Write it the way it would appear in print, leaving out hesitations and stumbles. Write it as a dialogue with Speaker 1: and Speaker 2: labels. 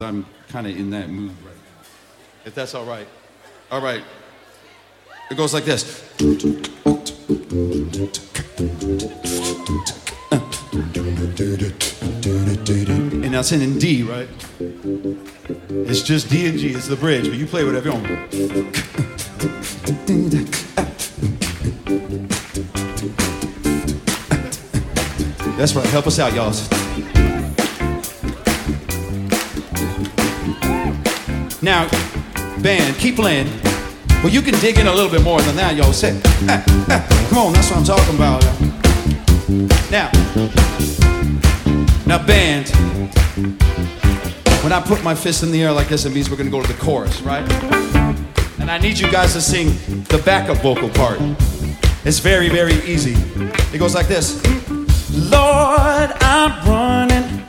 Speaker 1: I'm kind of in that mood right now. If that's all right. All right. It goes like this. And that's in D, right? It's just D and G. It's the bridge, but you play whatever you want. That's right. Help us out, y'all. Now, band, keep playing. Well, you can dig in a little bit more than that, y'all. Say, come on, that's what I'm talking about. Now, band, when I put my fist in the air like this, it means we're gonna go to the chorus, right? And I need you guys to sing the backup vocal part. It's very, very easy. It goes like this. Lord, I'm running